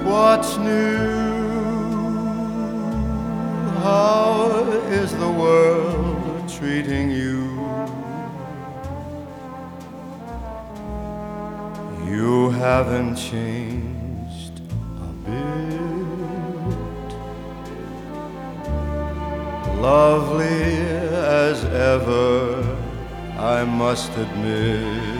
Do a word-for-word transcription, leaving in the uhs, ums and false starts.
What's new? How is the world treating you? You haven't changed a bit. Lovely as ever, I must admit.